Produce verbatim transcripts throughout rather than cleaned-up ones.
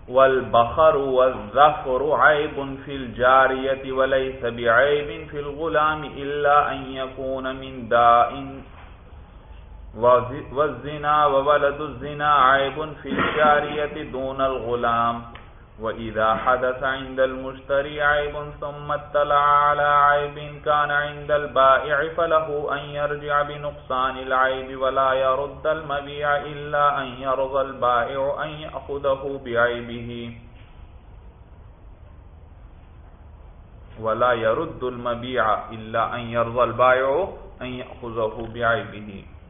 والبخر والظفر عيب في الجارية وليس بعيب في الغلام إلا أن يكون من داء والزنا وولد الزنا عيب في الجارية دون الغلام وإذا حدث عند المشتري عيب ثم اطلع على عيب كان عند البائع فله أن يرجع بنقصان العيب ولا يرد المبيع إلا أن يرضى البائع أن يأخذه بعيبه ولا يرد المبيع إلا أن يرضى البائع أن يأخذه بعيبه.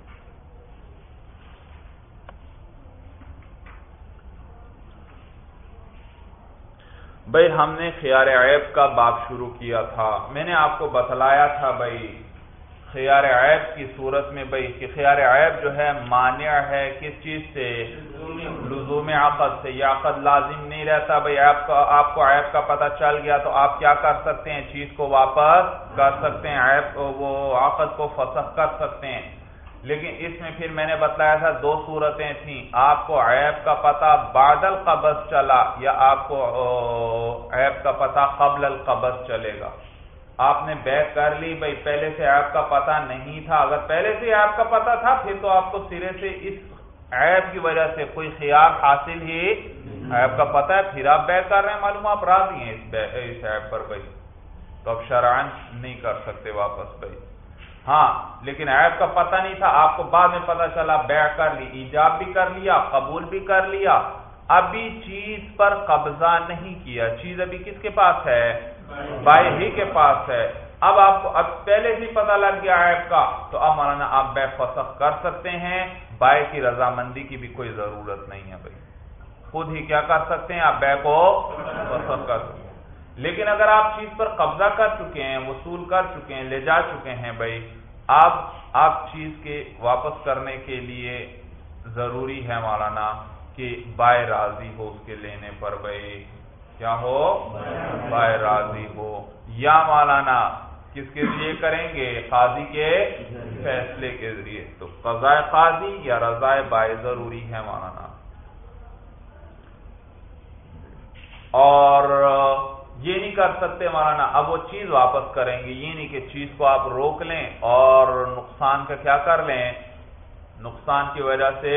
بھئی ہم نے خیار عیب کا باب شروع کیا تھا. میں نے آپ کو بتلایا تھا بھئی خیار عیب کی صورت میں بھئی کہ خیار عیب جو ہے مانع ہے کس چیز سے؟ لزوم عقد سے. یہ عقد لازم نہیں رہتا بھئی. آپ کو آپ کو عیب کا پتہ چل گیا تو آپ کیا کر سکتے ہیں؟ چیز کو واپس کر سکتے ہیں، عیب وہ عقد کو فسخ کر سکتے ہیں. لیکن اس میں پھر میں نے بتلایا تھا دو صورتیں تھیں. آپ کو عیب کا پتہ بعد القبض چلا یا آپ کو عیب کا پتہ قبل القبض چلے گا. آپ نے بیع کر لی بھئی پہلے سے عیب کا پتہ نہیں تھا. اگر پہلے سے عیب کا پتہ تھا پھر تو آپ کو سرے سے اس عیب کی وجہ سے کوئی خیار حاصل ہی عیب کا پتہ ہے پھر آپ بیع کر رہے ہیں، معلوم آپ راضی ہیں اس عیب پر بھئی، تو اب شرعاً نہیں کر سکتے واپس بھئی. ہاں لیکن عیب کا پتہ نہیں تھا، آپ کو بعد میں پتہ چلا، بیع کر لی، ایجاب بھی کر لیا، قبول بھی کر لیا، ابھی چیز پر قبضہ نہیں کیا، چیز ابھی کس کے پاس ہے؟ بائع ہی کے پاس ہے. اب آپ کو اب پہلے سے پتہ لگ گیا عیب کا، تو اب مولانا آپ بیع فسخ کر سکتے ہیں. بائع کی رضامندی کی بھی کوئی ضرورت نہیں ہے بھائی، خود ہی کیا کر سکتے ہیں؟ آپ بیع کو فسخ کر سکتے ہیں. لیکن اگر آپ چیز پر قبضہ کر چکے ہیں، وصول کر چکے ہیں، لے جا چکے ہیں بھائی، آپ آپ چیز کے واپس کرنے کے لیے ضروری ہے مولانا کہ بائع راضی ہو اس کے لینے پر بھائی. کیا ہو؟ بائع راضی ہو. یا مولانا کس کے ذریعے کریں گے؟ قاضی کے فیصلے کے ذریعے. تو قضاء قاضی یا رضاء بائع ضروری ہے مولانا. اور یہ نہیں کر سکتے مولانا اب وہ چیز واپس کریں گے، یہ نہیں کہ چیز کو آپ روک لیں اور نقصان کا کیا کر لیں، نقصان کی وجہ سے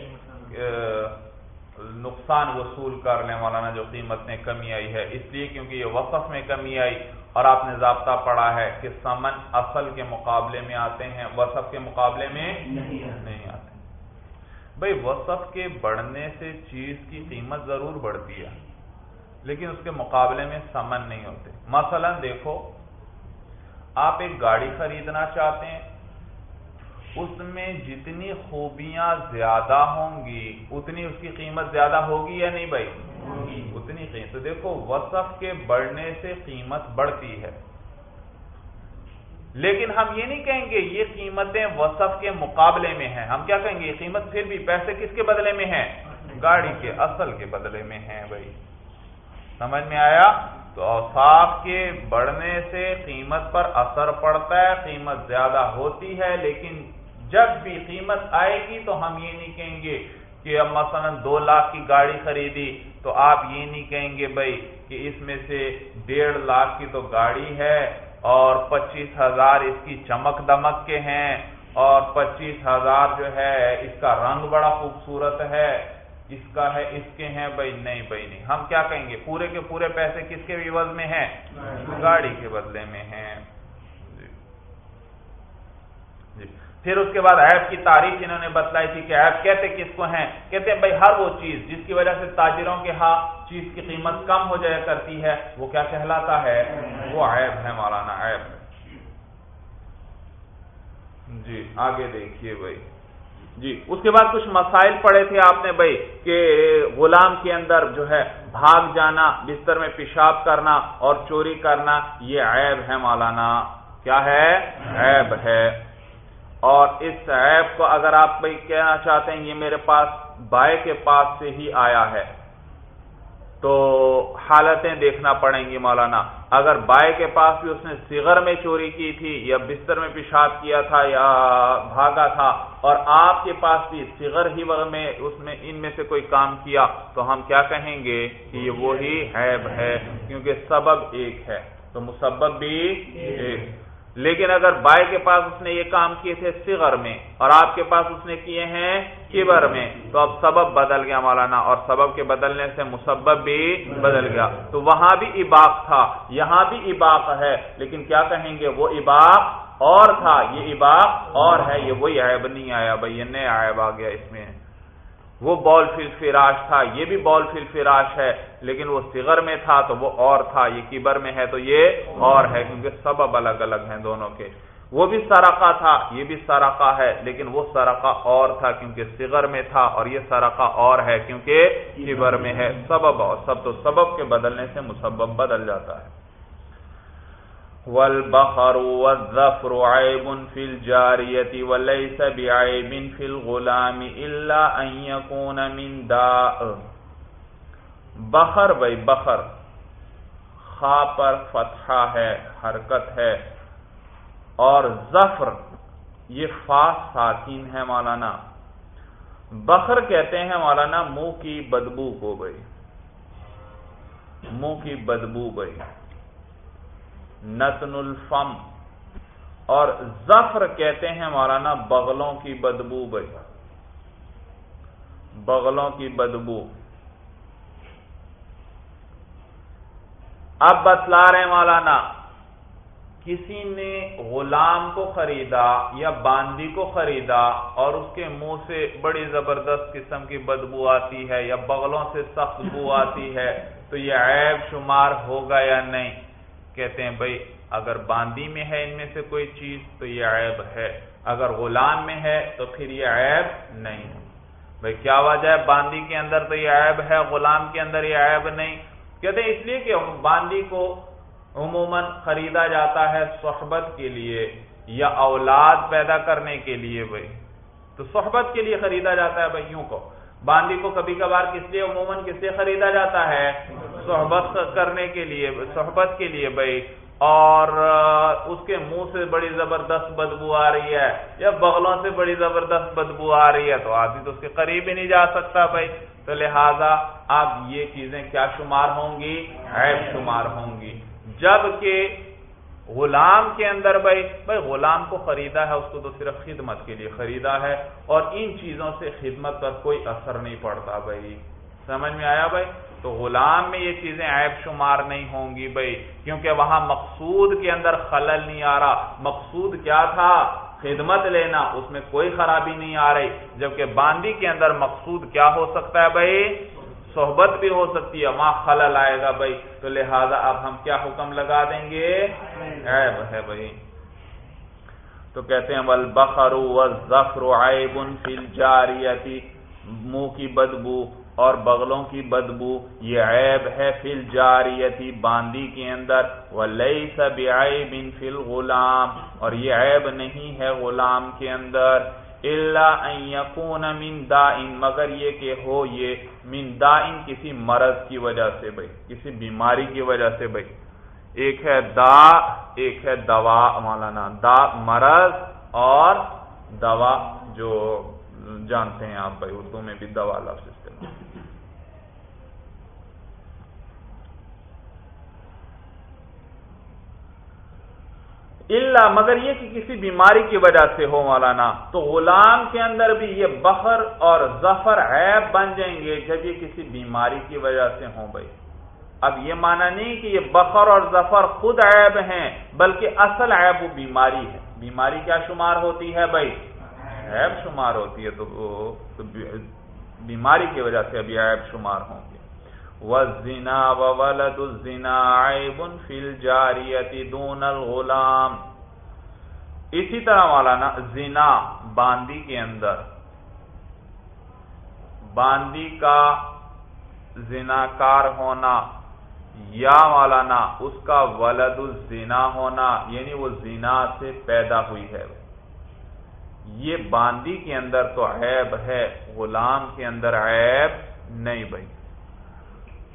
نقصان وصول کر لیں مولانا جو قیمت میں کمی آئی ہے، اس لیے کیونکہ یہ وقف میں کمی آئی اور آپ نے ضابطہ پڑھا ہے کہ ثمن اصل کے مقابلے میں آتے ہیں، وصف کے مقابلے میں نہیں آتے. بھئی وصف کے بڑھنے سے چیز کی قیمت ضرور بڑھتی ہے لیکن اس کے مقابلے میں ثمن نہیں ہوتے. مثلا دیکھو آپ ایک گاڑی خریدنا چاہتے ہیں، اس میں جتنی خوبیاں زیادہ ہوں گی اتنی اس کی قیمت زیادہ ہوگی یا نہیں بھائی؟ اتنی قیمت. تو دیکھو وصف کے بڑھنے سے قیمت بڑھتی ہے لیکن ہم یہ نہیں کہیں گے یہ قیمتیں وصف کے مقابلے میں ہیں. ہم کیا کہیں گے؟ یہ قیمت پھر بھی پیسے کس کے بدلے میں ہیں؟ گاڑی کے اصل کے بدلے میں ہیں بھائی. سمجھ میں آیا؟ تو اوصاف کے بڑھنے سے قیمت پر اثر پڑتا ہے، قیمت زیادہ ہوتی ہے، لیکن جب بھی قیمت آئے گی تو ہم یہ نہیں کہیں گے کہ اب مثلا دو لاکھ کی گاڑی خریدی تو آپ یہ نہیں کہیں گے بھائی کہ اس میں سے ڈیڑھ لاکھ کی تو گاڑی ہے اور پچیس ہزار اس کی چمک دمک کے ہیں اور پچیس ہزار جو ہے اس کا رنگ بڑا خوبصورت ہے، اس کا ہے، اس کے ہیں. بھائی نہیں بھائی نہیں، ہم کیا کہیں گے؟ پورے کے پورے پیسے کس کے عوض میں ہیں؟ گاڑی کے بدلے میں ہیں. جی پھر اس کے بعد عیب کی تعریف انہوں نے بتلائی تھی کہ عیب کہتے کس کو ہیں؟ کہتے ہیں بھائی ہر وہ چیز جس کی وجہ سے تاجروں کے ہاں چیز کی قیمت کم ہو جایا کرتی ہے وہ کیا کہلاتا ہے؟ وہ عیب ہے مولانا، عیب. جی آگے دیکھیے بھائی. جی اس کے بعد کچھ مسائل پڑھے تھے آپ نے بھائی کہ غلام کے اندر جو ہے بھاگ جانا، بستر میں پیشاب کرنا اور چوری کرنا یہ عیب ہے مولانا. کیا ہے؟ عیب ہے. اور اس عیب کو اگر آپ بھائی کہنا چاہتے ہیں یہ میرے پاس بائع کے پاس سے ہی آیا ہے تو حالتیں دیکھنا پڑیں گی مولانا. اگر بائے کے پاس بھی اس نے صغر میں چوری کی تھی یا بستر میں پیشاب کیا تھا یا بھاگا تھا اور آپ کے پاس بھی صغر ہی میں اس میں ان میں سے کوئی کام کیا تو ہم کیا کہیں گے کہ یہ وہی عیب ہے کیونکہ سبب ایک ہے تو مسبب بھی ایک. لیکن اگر بائے کے پاس اس نے یہ کام کیے تھے صغر میں اور آپ کے پاس اس نے کیے ہیں کبر میں تو اب سبب بدل گیا مولانا اور سبب کے بدلنے سے مسبب بھی بدل گیا. تو وہاں بھی اباق تھا یہاں بھی اباق ہے لیکن کیا کہیں گے وہ اباق اور تھا یہ اباق اور ہے یہ وہی عیب نہیں آیا بھائی یہ نیا عیب آ گیا اس میں. وہ بول فی الفراش تھا یہ بھی بول فی الفراش ہے لیکن وہ صغر میں تھا تو وہ اور تھا یہ کبر میں ہے تو یہ اور ہے کیونکہ سبب الگ الگ ہیں دونوں کے. وہ بھی سرقہ تھا یہ بھی سرقہ ہے لیکن وہ سرقہ اور تھا کیونکہ صغر میں تھا اور یہ سرقہ اور ہے کیونکہ کبر میں ہے. سبب اور سب تو سبب کے بدلنے سے مسبب بدل جاتا ہے. والبخر والظفر عیب فی الجاریۃ وليس بعیب فی الغلام الا ان یکون من داء. بخر بھائی بخر خا پر فتحہ ہے حرکت ہے اور ظفر یہ فا ساکین ہے مولانا. بخر کہتے ہیں مولانا منہ کی بدبو کو بھائی منہ کی بدبو بھائی نتن الفم اور ظفر کہتے ہیں مولانا بغلوں کی بدبو بھائی بغلوں کی بدبو. اب بتلا رہے ہیں مولانا کسی نے غلام کو خریدا یا باندی کو خریدا اور اس کے منہ سے بڑی زبردست قسم کی بدبو آتی ہے یا بغلوں سے سخت بو آتی ہے تو یہ عیب شمار ہوگا یا نہیں. کہتے ہیں بھائی اگر باندی میں ہے ان میں سے کوئی چیز تو یہ عیب ہے اگر غلام میں ہے تو پھر یہ عیب نہیں. بھائی کیا وجہ ہے باندی کے اندر تو یہ عیب ہے غلام کے اندر یہ عیب نہیں. کہتے ہیں اس لیے کہ باندی کو عموماً خریدا جاتا ہے صحبت کے لیے یا اولاد پیدا کرنے کے لیے. بھائی تو صحبت کے لیے خریدا جاتا ہے. بھائی یوں کو باندی کو کبھی کبھار کس لیے عموماً کس لیے خریدا جاتا ہے صحبت کرنے کے لیے صحبت کے لیے بھائی اور اس کے منہ سے بڑی زبردست بدبو آ رہی ہے یا بغلوں سے بڑی زبردست بدبو آ رہی ہے تو آدمی تو اس کے قریب ہی نہیں جا سکتا بھائی. تو لہذا اب یہ چیزیں کیا شمار ہوں گی عیب شمار ہوں گی. جبکہ غلام کے اندر بھائی بھائی غلام کو خریدا ہے اس کو تو صرف خدمت کے لیے خریدا ہے اور ان چیزوں سے خدمت پر کوئی اثر نہیں پڑتا. بھائی سمجھ میں آیا بھائی. تو غلام میں یہ چیزیں عیب شمار نہیں ہوں گی بھائی کیونکہ وہاں مقصود کے اندر خلل نہیں آ رہا. مقصود کیا تھا خدمت لینا اس میں کوئی خرابی نہیں آ رہی. جبکہ باندی کے اندر مقصود کیا ہو سکتا ہے بھائی صحبت بھی ہو سکتی ہے وہاں خلل آئے گا بھائی. تو لہذا اب ہم کیا حکم لگا دیں گے عیب ہے بھائی. تو کہتے ہیں والبخر والظفر عیب فی الجاریۃ منہ کی بدبو اور بغلوں کی بدبو یہ عیب ہے فی الجاریۃ باندی کے اندر ولیس بعیب فی الغلام اور یہ عیب نہیں ہے غلام کے اندر الا ان یکون من داء مگر یہ کہ ہو یہ من داء کسی مرض کی وجہ سے بھائی کسی بیماری کی وجہ سے بھائی. ایک ہے دا ایک ہے دوا مولانا. دا مرض اور دوا جو جانتے ہیں آپ بھائی اردو میں بھی دوا لفظ استعمال. اللہ مگر یہ کہ کسی بیماری کی وجہ سے ہو مولانا. تو غلام کے اندر بھی یہ بخر اور ظفر عیب بن جائیں گے جب یہ کسی بیماری کی وجہ سے ہوں بھائی. اب یہ معنی نہیں کہ یہ بخر اور ظفر خود عیب ہیں بلکہ اصل عیب وہ بیماری ہے. بیماری کیا شمار ہوتی ہے بھائی عیب شمار ہوتی ہے تو, تو بیماری کی وجہ سے ابھی عیب شمار ہوں گے. والزنا وولد الزنا عیب فی الجاریۃ دون الغلام. اسی طرح مولانا زنا باندی کے اندر باندی کا زناکار ہونا یا مولانا اس کا ولد الزنا ہونا یعنی وہ زنا سے پیدا ہوئی ہے یہ باندی کے اندر تو عیب ہے غلام کے اندر عیب نہیں بھائی.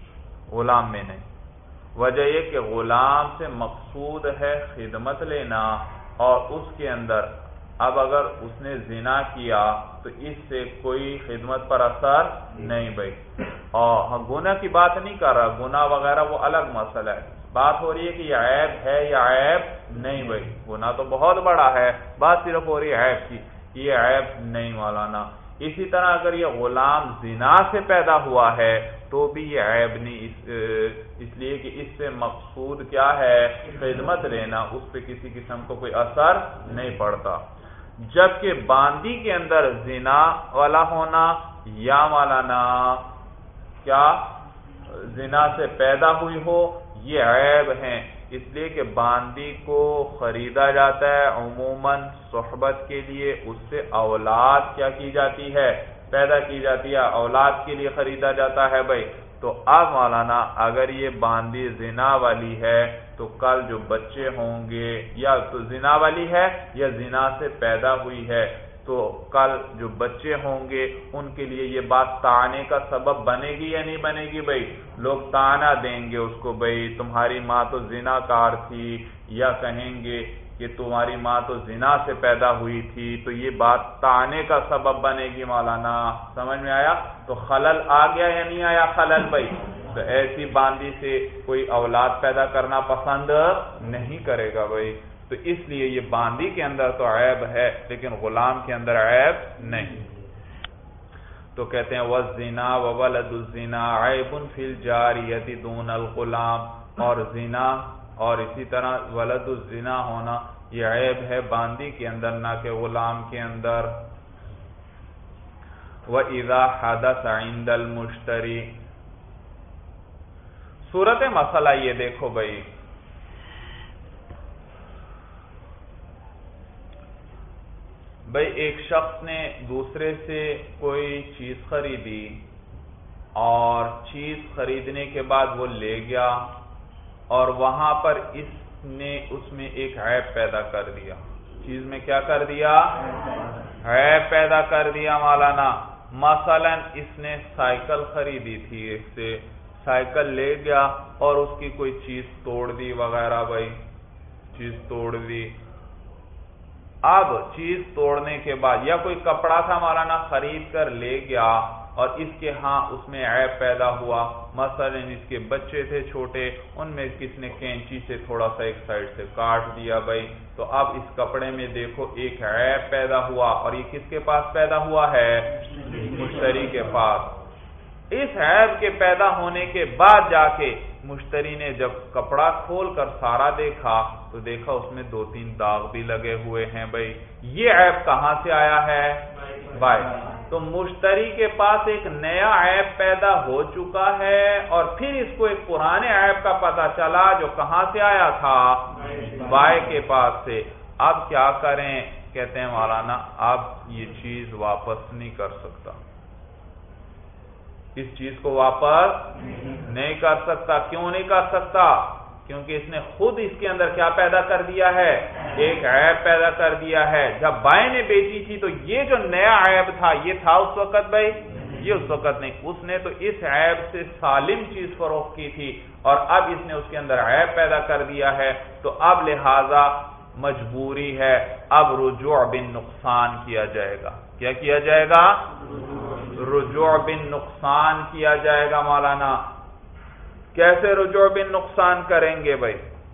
غلام میں نہیں۔ وجہ یہ کہ غلام سے مقصود ہے خدمت لینا، اور اس کے اندر اب اگر اس نے زنا کیا تو اس سے کوئی خدمت پر اثر نہیں بھائی۔ اور گناہ کی بات نہیں کر رہا، گناہ وغیرہ وہ الگ مسئلہ ہے، بات ہو رہی ہے کہ یہ عیب ہے یا عیب نہیں بھائی۔ گناہ تو بہت بڑا ہے، بات صرف ہو رہی ہے عیب کی، یہ عیب نہیں مولانا۔ اسی طرح اگر یہ غلام زنا سے پیدا ہوا ہے تو بھی یہ عیب نہیں، اس, اس لیے کہ اس سے مقصود کیا ہے؟ خدمت لینا، اس پہ کسی قسم کو کوئی اثر نہیں پڑتا۔ جبکہ باندی کے اندر زنا والا ہونا یا مولانا کیا زنا سے پیدا ہوئی ہو، یہ عیب ہیں، اس لیے کہ باندی کو خریدا جاتا ہے عموماً صحبت کے لیے، اس سے اولاد کیا کی جاتی ہے؟ پیدا کی جاتی ہے، اولاد کے لیے خریدا جاتا ہے بھائی۔ تو اب مولانا اگر یہ باندی زنا والی ہے تو کل جو بچے ہوں گے، یا تو زنا والی ہے یا زنا سے پیدا ہوئی ہے، تو کل جو بچے ہوں گے ان کے لیے یہ بات طعنے کا سبب بنے گی یا نہیں بنے گی بھائی؟ لوگ طعنہ دیں گے اس کو، بھائی تمہاری ماں تو زنا کار تھی، یا کہیں گے کہ تمہاری ماں تو زنا سے پیدا ہوئی تھی، تو یہ بات طعنے کا سبب بنے گی مولانا۔ سمجھ میں آیا؟ تو خلل آ گیا یا نہیں آیا خلل بھائی؟ تو ایسی باندی سے کوئی اولاد پیدا کرنا پسند نہیں کرے گا بھائی۔ تو اس لیے یہ باندی کے اندر تو عیب ہے لیکن غلام کے اندر عیب نہیں۔ تو کہتے ہیں والزنا وولد الزنا عیب فی الجاریۃ دون الغلام، اور زنا اور اسی طرح ولد الزنا ہونا یہ عیب ہے باندی کے اندر نہ کہ غلام کے اندر۔ وَإِذَا حَدَثَ عِندَ الْمُشْتَرِي، صورت مسئلہ یہ دیکھو بھائی، بھائی ایک شخص نے دوسرے سے کوئی چیز خریدی اور چیز خریدنے کے بعد وہ لے گیا اور وہاں پر اس نے اس میں ایک عیب پیدا کر دیا، چیز میں کیا کر دیا؟ عیب پیدا کر دیا مولانا۔ مثلا اس نے سائیکل خریدی تھی، ایک سے سائیکل لے گیا اور اس کی کوئی چیز توڑ دی وغیرہ بھائی، چیز توڑ دی۔ اب چیز توڑنے کے بعد یا کوئی کپڑا تھا مولانا خرید کر لے گیا اور اس کے ہاں اس میں عیب پیدا ہوا، مثلا اس کے بچے تھے چھوٹے، ان میں کس نے کینچی سے تھوڑا سا ایک سائیڈ سے کاٹ دیا بھائی، تو اب اس کپڑے میں دیکھو ایک عیب پیدا ہوا، اور یہ کس کے پاس پیدا ہوا ہے؟ مشتری کے پاس۔ اس عیب کے پیدا ہونے کے بعد جا کے مشتری نے جب کپڑا کھول کر سارا دیکھا تو دیکھا اس میں دو تین داغ بھی لگے ہوئے ہیں بھائی، یہ عیب کہاں سے آیا ہے؟ بھائی تو مشتری کے پاس ایک نیا عیب پیدا ہو چکا ہے اور پھر اس کو ایک پرانے عیب کا پتہ چلا جو کہاں سے آیا تھا؟ بائے کے پاس سے۔ اب کیا کریں؟ کہتے ہیں مولانا اب یہ چیز واپس نہیں کر سکتا، اس چیز کو واپس نہیں کر سکتا۔ کیوں نہیں کر سکتا؟ کیونکہ اس نے خود اس کے اندر کیا پیدا کر دیا ہے؟ ایک عیب پیدا کر دیا ہے۔ جب بائیں نے بیچی تھی تو یہ جو نیا عیب تھا یہ تھا اس وقت بھائی؟ یہ اس وقت نہیں، اس نے تو اس عیب سے سالم چیز فروخت کی تھی اور اب اس نے اس کے اندر عیب پیدا کر دیا ہے، تو اب لہذا مجبوری ہے، اب رجوع بن نقصان کیا جائے گا۔ کیا کیا جائے گا؟ رجوع بن نقصان کیا جائے گا مولانا۔ کیسے رجوع بن نقصان کریں گے بھائی؟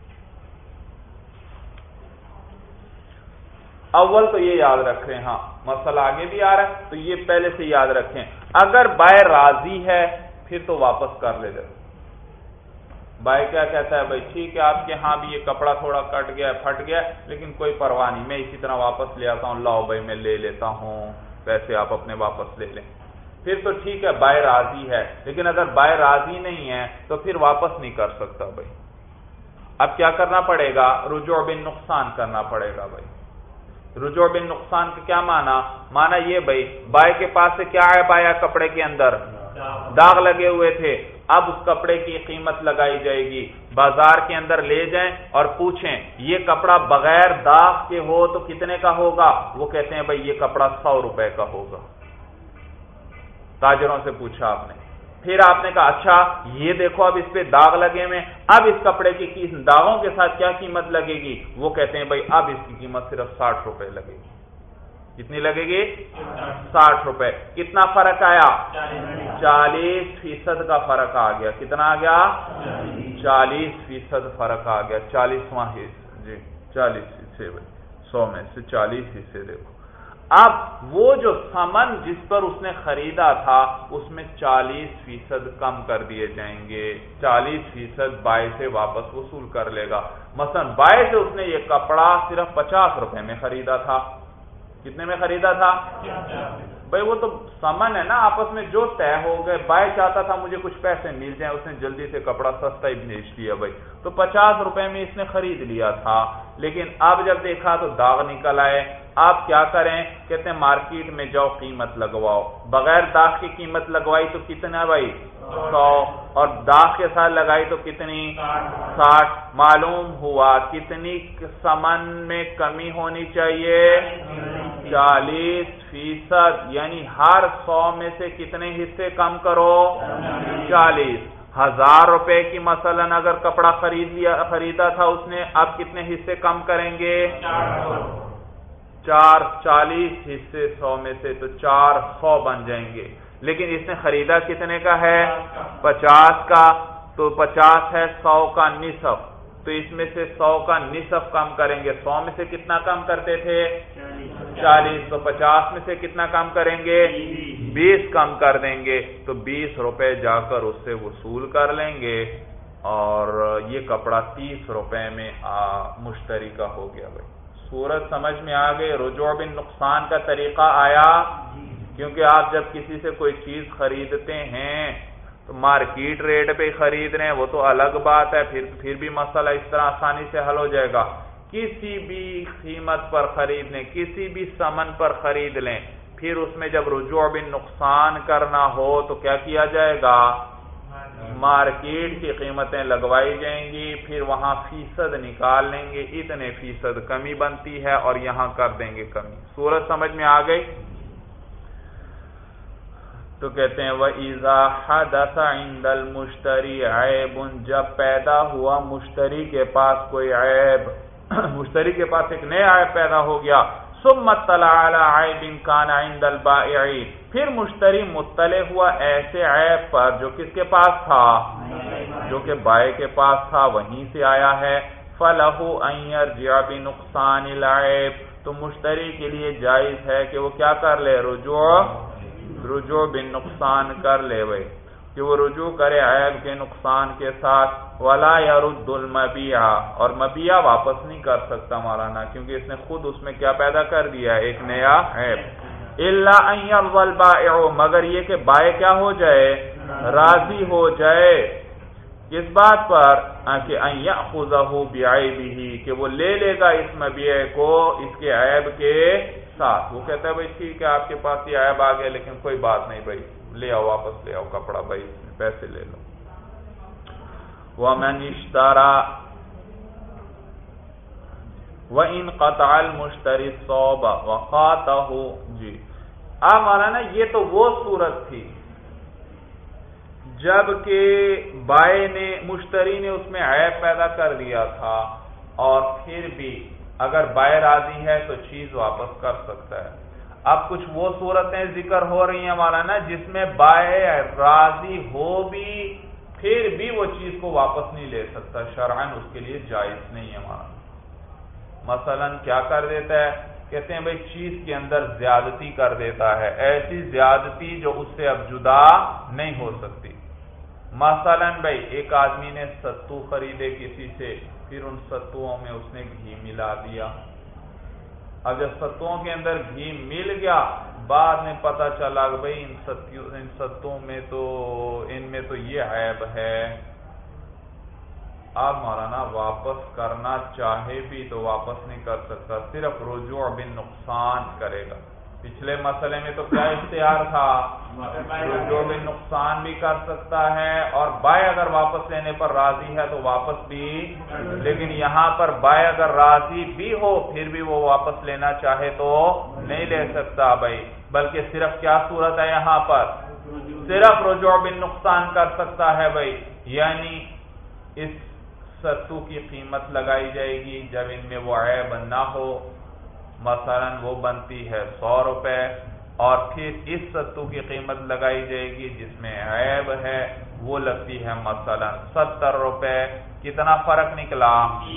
اول تو یہ یاد رکھیں، ہاں مسئلہ آگے بھی آ رہا ہے تو یہ پہلے سے یاد رکھیں، اگر بائے راضی ہے پھر تو واپس کر لے جائے۔ بھائی کیا کہتا ہے؟ بھائی ٹھیک ہے آپ کے ہاں بھی یہ کپڑا تھوڑا کٹ گیا پھٹ گیا لیکن کوئی پرواہ نہیں، میں اسی طرح واپس لے آتا ہوں، لاؤ بھائی میں لے لیتا ہوں، پیسے آپ اپنے واپس لے لیں، پھر تو ٹھیک ہے بائے راضی ہے۔ لیکن اگر بائے راضی نہیں ہے تو پھر واپس نہیں کر سکتا بھائی۔ اب کیا کرنا پڑے گا؟ رجوع بن نقصان کرنا پڑے گا بھائی۔ رجوع بن نقصان کا کیا معنی؟ معنی یہ بھائی بائے کے پاس سے کیا عیب آیا؟ کپڑے کے اندر داغ لگے ہوئے تھے، اب اس کپڑے کی قیمت لگائی جائے گی، بازار کے اندر لے جائیں اور پوچھیں یہ کپڑا بغیر داغ کے ہو تو کتنے کا ہوگا؟ وہ کہتے ہیں بھائی یہ کپڑا سو روپے کا ہوگا۔ تاجروں سے پوچھا آپ نے، پھر آپ نے کہا اچھا یہ دیکھو اب اس پہ داغ لگے ہوئے، اب اس کپڑے کی داغوں کے ساتھ کیا قیمت لگے گی؟ وہ کہتے ہیں بھائی اب اس کی قیمت صرف ساٹھ روپے لگے گی۔ کتنی لگے گی؟ ساٹھ روپے۔ کتنا فرق آیا؟ چالیس فیصد کا فرق آ گیا۔ کتنا آ گیا؟ چالیس فیصد فرق آ گیا۔ چالیسواں حصہ، جی چالیس حصے، سو میں سے چالیس حصے دیکھو۔ اب وہ جو ثمن جس پر اس نے خریدا تھا اس میں چالیس فیصد کم کر دیے جائیں گے، چالیس فیصد بائیں سے واپس وصول کر لے گا۔ مثلا بائیں سے اس نے یہ کپڑا صرف پچاس روپے میں خریدا تھا۔ کتنے میں خریدا تھا؟ بھائی وہ تو ثمن ہے نا، آپس میں جو طے ہو گئے، بائیں چاہتا تھا مجھے کچھ پیسے مل جائیں، اس نے جلدی سے کپڑا سستا ہی بیچ دیا بھائی، تو پچاس روپے میں اس نے خرید لیا تھا۔ لیکن اب جب دیکھا تو داغ نکل آئے، آپ کیا کریں؟ کہتے ہیں مارکیٹ میں جاؤ قیمت لگواؤ۔ بغیر داغ کی قیمت لگوائی تو کتنا بھائی؟ سو، اور داغ کے ساتھ لگائی تو کتنی؟ ساٹھ۔ معلوم ہوا کتنی ثمن میں کمی ہونی چاہیے؟ چالیس فیصد، یعنی ہر سو میں سے کتنے حصے کم کرو؟ چالیس۔ ہزار روپے کی مثلا اگر کپڑا خرید لیا خریدا تھا اس نے، اب کتنے حصے کم کریں گے؟ چار۔ چالیس حصے سو میں سے تو چار سو بن جائیں گے، لیکن اس نے خریدا کتنے کا ہے؟ پچاس کا، تو پچاس ہے سو کا نصف، تو اس میں سے سو کا نصف کم کریں گے۔ سو میں سے کتنا کم کرتے تھے؟ چالیس، تو پچاس میں سے کتنا کم کریں گے؟ بیس کم کر دیں گے، تو بیس روپے جا کر اس سے وصول کر لیں گے، اور یہ کپڑا تیس روپے میں مشتری کا ہو گیا۔ بھائی صورت سمجھ میں آ گئی؟ رجوع بن نقصان کا طریقہ آیا، کیونکہ آپ جب کسی سے کوئی چیز خریدتے ہیں تو مارکیٹ ریٹ پہ خرید رہے ہیں وہ تو الگ بات ہے، پھر پھر بھی مسئلہ اس طرح آسانی سے حل ہو جائے گا۔ کسی بھی قیمت پر خرید لیں، کسی بھی ثمن پر خرید لیں، پھر اس میں جب رجوع بن نقصان کرنا ہو تو کیا کیا جائے گا؟ مارکیٹ کی قیمتیں لگوائی جائیں گی، پھر وہاں فیصد نکال لیں گے، اتنے فیصد کمی بنتی ہے اور یہاں کر دیں گے کمی۔ صورت سمجھ میں آ گئی؟ تو کہتے ہیں وَإِذَا حَدَثَ عِندَ الْمُشْتَرِي عَيْبٌ، جب پیدا ہوا مشتری کے پاس کوئی عیب، مشتری کے پاس ایک نیا عیب پیدا ہو گیا، ثُمَّ اطَّلَعَ عَلَىٰ عَيْبٍ كَانَ عِندَ الْبَائِعِ، پھر مشتری مطلع ہوا ایسے عیب پر جو کس کے پاس تھا؟ جو کہ بائع کے پاس تھا، وہیں سے آیا ہے۔ فَلَهُ أَن يَرْجِعَ بِنُقْصَانِ الْعَيْبِ، تو مشتری کے لیے جائز ہے کہ وہ کیا کر لے؟ رجوع رجوع بن نقصان کر لے بھائی، کہ وہ رجوع کرے عیب کے نقصان کے ساتھ۔ وَلَا يَرُدُّ الْمَبِيعَ، اور مبیع واپس نہیں کر سکتا مولانا، کیونکہ اس نے خود اس میں کیا پیدا کر دیا؟ ایک نیا عیب۔ إِلَّا أَن يَرْضَى الْبَائِعُ، مگر یہ کہ بائع کیا ہو جائے؟ راضی ہو جائے۔ کس بات پر؟ کہ أَن يَأْخُذَهُ بِعَيْبِهِ، کہ وہ لے لے گا اس مبیع کو اس کے عیب کے ساتھ۔ وہ کہتا ہے بھائی ٹھیک ہے آپ کے پاس یہ عیب آ گیا لیکن کوئی بات نہیں بھائی، لے آؤ واپس لے آؤ کپڑا، بھائی پیسے لے لو۔ وَمَنِ اشْتَرَى وَإِنْ قَطَعَ الْمُشْتَرِي الثَّوْبَ وَقَاطَهُ، جی اب مولانا یہ تو وہ صورت تھی جب کہ بائع نے مشتری نے اس میں عیب پیدا کر دیا تھا، اور پھر بھی اگر بائع راضی ہے تو چیز واپس کر سکتا ہے۔ اب کچھ وہ صورتیں ذکر ہو رہی ہیں مولانا جس میں بائع راضی ہو بھی پھر بھی وہ چیز کو واپس نہیں لے سکتا، شرعاً اس کے لیے جائز نہیں ہے مولانا۔ مثلا کیا کر دیتا ہے؟ کہتے ہیں بھائی چیز کے اندر زیادتی کر دیتا ہے، ایسی زیادتی جو اس سے اب جدا نہیں ہو سکتی۔ مثلا بھائی ایک آدمی نے ستو خریدے کسی سے، پھر ان ستوؤں میں اس نے گھی ملا دیا۔ اب جب ستوؤں کے اندر گھی مل گیا، بعد میں پتہ چلا کہ بھائی ان ستو ان ستوؤں میں تو ان میں تو یہ عیب ہے۔ اب مولانا واپس کرنا چاہے بھی تو واپس نہیں کر سکتا، صرف رجوع بن نقصان کرے گا۔ پچھلے مسئلے میں تو کیا اختیار تھا؟ رجوع بن نقصان بھی کر سکتا ہے، اور بائع اگر واپس لینے پر راضی ہے تو واپس بھی، لیکن یہاں پر بائع اگر راضی بھی ہو پھر بھی وہ واپس لینا چاہے تو نہیں لے سکتا بھائی، بلکہ صرف کیا صورت ہے یہاں پر؟ صرف رجوع بن نقصان کر سکتا ہے بھائی، یعنی اس ستو کی قیمت لگائی جائے گی جب ان میں وہ عیب نہ ہو، مثلا وہ بنتی ہے سو روپے، اور پھر اس ستو کی قیمت لگائی جائے گی جس میں عیب ہے، وہ لگتی ہے مثلا ستر روپے۔ کتنا فرق نکلا؟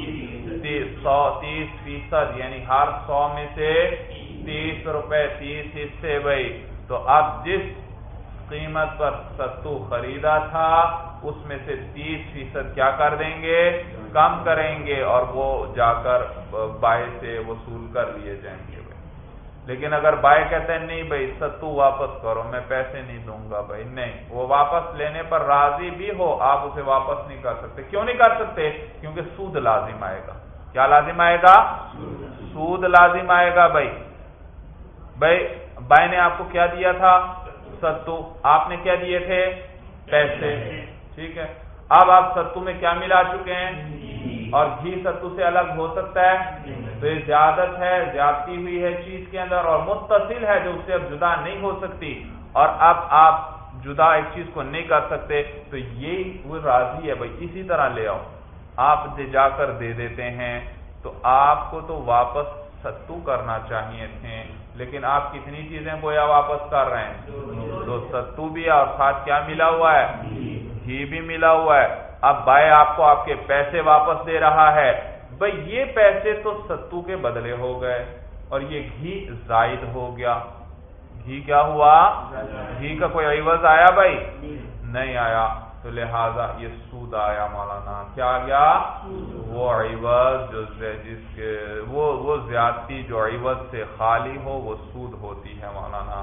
سو تیس فیصد، یعنی ہر سو میں سے تیس روپے، تیس حصے بھائی۔ تو اب جس قیمت پر ستو خریدا تھا اس میں سے تیس فیصد کیا کر دیں گے؟ کم کریں گے، اور وہ جا کر بائے سے وصول کر لیے جائیں گے بھائی۔ لیکن اگر بائے کہتے ہیں نہیں بھائی ستو واپس کرو، میں پیسے نہیں دوں گا بھائی، نہیں، وہ واپس لینے پر راضی بھی ہو آپ اسے واپس نہیں کر سکتے۔ کیوں نہیں کر سکتے؟ کیونکہ سود لازم آئے گا۔ کیا لازم آئے گا؟ سود لازم آئے گا بھائی۔ بھائی بھائی نے آپ کو کیا دیا تھا؟ ستو، آپ نے کیا دیے تھے؟ پیسے، ٹھیک ہے۔ اب آپ ستو میں کیا ملا چکے ہیں؟ اور گھی ستو سے الگ ہو سکتا ہے؟ تو یہ زیادت ہے، زیادتی ہوئی ہے چیز کے اندر، اور متصل ہے جو اس سے اب جدا نہیں ہو سکتی، اور اب آپ جدا ایک چیز کو نہیں کر سکتے، تو یہ وہ راضی ہے بھائی اسی طرح لے آؤ۔ آپ دے جا کر دے دیتے ہیں، تو آپ کو تو واپس ستو کرنا چاہیے تھے، لیکن آپ کتنی چیزیں گویا واپس کر رہے ہیں؟ تو ستو بھی ہے اور ساتھ کیا ملا ہوا ہے؟ گھی بھی ملا ہوا ہے۔ اب بھائی آپ کو آپ کے پیسے واپس دے رہا ہے، بھائی یہ پیسے تو ستو کے بدلے ہو گئے، اور یہ گھی زائد ہو گیا۔ گھی کیا ہوا؟ گھی کا کوئی عوض آیا بھائی؟ نہیں آیا، تو لہذا یہ سود آیا مولانا۔ کیا آ گیا؟ وہ عوض جو جس کے وہ وہ زیادتی جو عوض سے خالی ہو وہ سود ہوتی ہے مولانا۔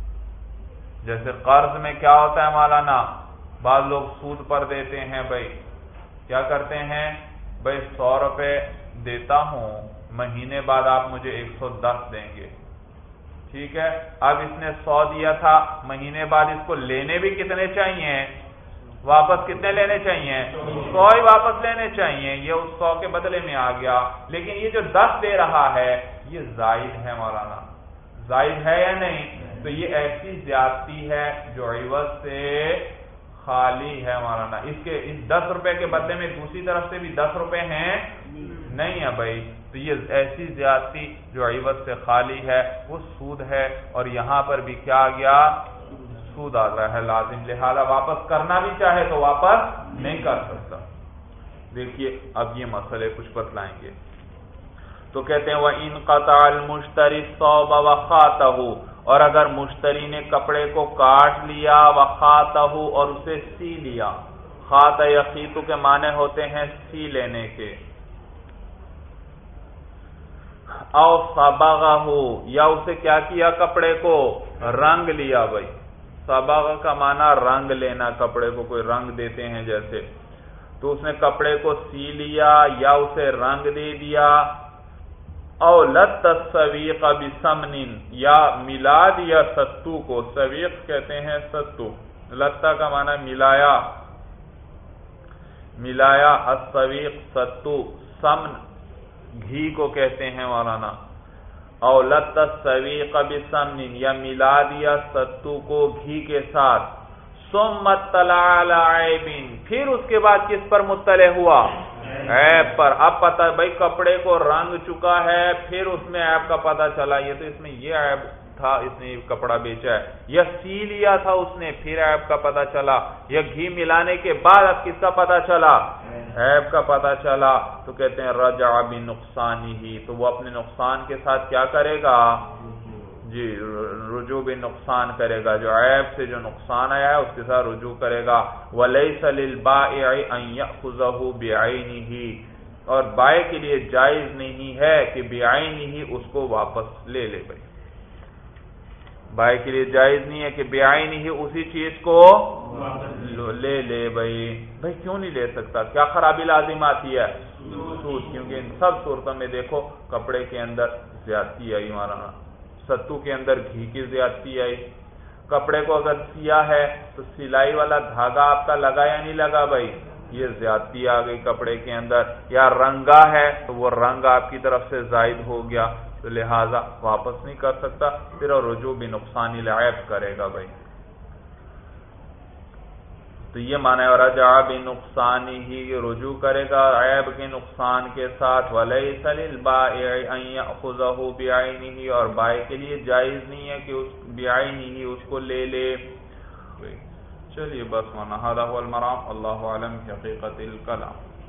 جیسے قرض میں کیا ہوتا ہے مولانا؟ بعض لوگ سود پر دیتے ہیں بھائی، کیا کرتے ہیں بھائی سو روپے دیتا ہوں، مہینے بعد آپ مجھے ایک سو دس دیں گے، ٹھیک ہے۔ اب اس نے سو دیا تھا، مہینے بعد اس کو لینے بھی کتنے چاہیے؟ واپس کتنے لینے چاہیے؟ سو ہی واپس لینے چاہیے، یہ اس سو کے بدلے میں آ گیا۔ لیکن یہ جو دس دے رہا ہے یہ زائد ہے مولانا، زائد ہے یا نہیں؟ تو یہ ایسی زیادتی ہے جو عوض سے خالی ہے مولانا۔ اس کے اس دس روپے کے بدلے میں دوسری طرف سے بھی دس روپے ہیں نہیں ہے بھائی، تو یہ ایسی زیادتی جو عوض سے خالی ہے وہ سود ہے، اور یہاں پر بھی کیا آ گیا؟ سود آ رہا ہے لازم، لہذا واپس کرنا بھی چاہے تو واپس نہیں کر سکتا۔ دیکھیے اب یہ مسئلے کچھ بتلائیں گے، تو کہتے ہیں وَإِنْ قَطَعَ الْمُشْتَرِي الثَّوْبَ وَخَاتَهُ، اور اگر مشتری نے کپڑے کو کاٹ لیا، وَخَاتَهُ، اور اسے سی لیا۔ خَاتَ یخیط کے معنی ہوتے ہیں سی لینے کے۔ او صبغه، یا اسے کیا کیا کپڑے کو؟ رنگ لیا بھائی۔ صبغ کا معنی رنگ لینا، کپڑے کو کوئی رنگ دیتے ہیں جیسے، تو اس نے کپڑے کو سی لیا یا اسے رنگ دے دیا۔ او لت السویق بسمن، یا ملا دیا ستو کو، سویق کہتے ہیں ستو، لتا کا معنی ملایا، ملایا، السویق ستو، سمن گھی کو کہتے ہیں مولانا۔ او لت السویق بسمن، یا ملا دیا ستو کو گھی کے ساتھ۔ ثم اطلع علی عیب، پھر اس کے بعد کس پر مطلع ہوا؟ عیب پر۔ اب پتہ بھائی کپڑے کو رنگ چکا ہے، پھر اس میں عیب کا پتہ چلا، یہ تو اس میں یہ عیب تھا، اس نے کپڑا بیچا ہے، یا سی لیا تھا اس نے، پھر عیب کا پتہ چلا، یا گھی ملانے کے بعد اب کس کا پتہ چلا؟ عیب کا پتہ چلا، تو کہتے ہیں رجع بنقصانہ، تو وہ اپنے نقصان کے ساتھ کیا کرے گا؟ جی رجوع بنقصان کرے گا، جو عیب سے جو نقصان آیا ہے اس کے ساتھ رجوع کرے گا۔ وَلَيْسَ لِلْبَائِعِ أَن يَأْخُذَهُ بِعَيْنِهِ، اور بائع کے لیے جائز نہیں ہے کہ بِعَيْنِهِ اس کو واپس لے لے بھائی، بائع کے لیے جائز نہیں ہے کہ بِعَيْنِهِ اسی چیز کو لے لے بھائی۔ بھائی کیوں نہیں لے سکتا؟ کیا خرابی لازم آتی ہے؟ سود، کیونکہ ان سب صورتوں میں دیکھو کپڑے کے اندر زیادتی آئی مولانا، ستو کے اندر گھی کی زیادتی آئی، کپڑے کو اگر سیا ہے تو سلائی والا دھاگا آپ کا لگا یا نہیں لگا بھائی، یہ زیادتی آ گئی کپڑے کے اندر، یا رنگا ہے تو وہ رنگ آپ کی طرف سے زائد ہو گیا، تو لہذا واپس نہیں کر سکتا، پھر اور رجوع بنقصان العیب کرے گا بھائی۔ تو یہ معنی ہے رجع بنقصان ہی، رجوع کرے گا عیب کے نقصان کے ساتھ، ولیس للبائع ان یاخذہ بعینہ، اور بائع کے لیے جائز نہیں ہے کہ اس بعینہ اس کو لے لے۔ چلیے بس ہونا، ھذا هو المرام، اللہ اعلم حقیقت الکلام۔